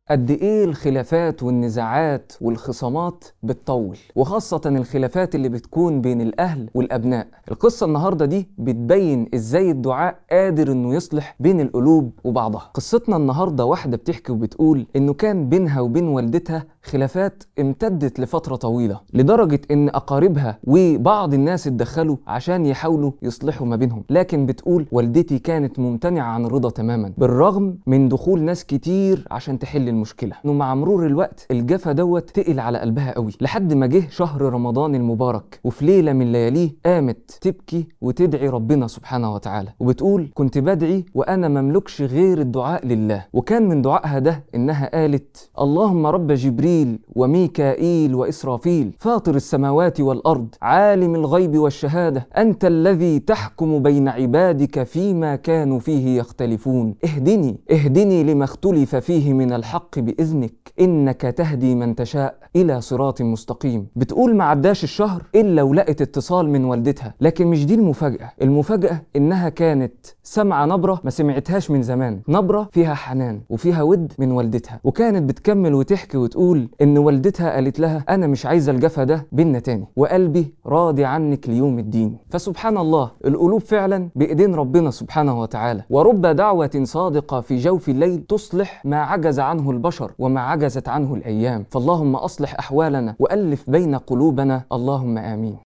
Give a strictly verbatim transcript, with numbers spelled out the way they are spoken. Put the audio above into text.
قد ايه الخلافات والنزاعات والخصامات بتطول، وخاصة الخلافات اللي بتكون بين الاهل والابناء. القصة النهاردة دي بتبين ازاي الدعاء قادر انه يصلح بين القلوب وبعضها. قصتنا النهاردة واحدة بتحكي وبتقول انه كان بينها وبين والدتها خلافات امتدت لفترة طويلة، لدرجة ان اقاربها وبعض الناس اتدخلوا عشان يحاولوا يصلحوا ما بينهم. لكن بتقول والدتي كانت ممتنعة عن الرضا تماما، بالرغم من دخول ناس كتير عشان تحل المشكله. انه مع مرور الوقت الجفا دوت تقل على قلبها قوي، لحد ما جه شهر رمضان المبارك، وفي ليله من لياليه قامت تبكي وتدعي ربنا سبحانه وتعالى، وبتقول كنت بدعي وانا مملكش غير الدعاء لله. وكان من دعائها ده انها قالت: اللهم رب جبريل وميكائيل واسرافيل فاطر السماوات والارض عالم الغيب والشهاده انت الذي تحكم بين عبادك فيما كانوا فيه يختلفون، اهدني اهدني لما اختلف فيه من الحق بإذنك إنك تهدي من تشاء إلى صراط مستقيم. بتقول ما عداش الشهر إلا ولقت اتصال من والدتها، لكن مش دي المفاجأة. المفاجأة إنها كانت سمع نبرة ما سمعتهاش من زمان، نبرة فيها حنان وفيها ود من والدتها. وكانت بتكمل وتحكي وتقول إن والدتها قالت لها: أنا مش عايزة الجفا ده بينا تاني، وقلبي راضي عنك ليوم الدين. فسبحان الله، القلوب فعلا بإيدين ربنا سبحانه وتعالى، ورب دعوة صادقة في جوف الليل تصلح ما عجز عنه البشر وما عجزت عنه الأيام. فاللهم أصلح أحوالنا وألف بين قلوبنا، اللهم آمين.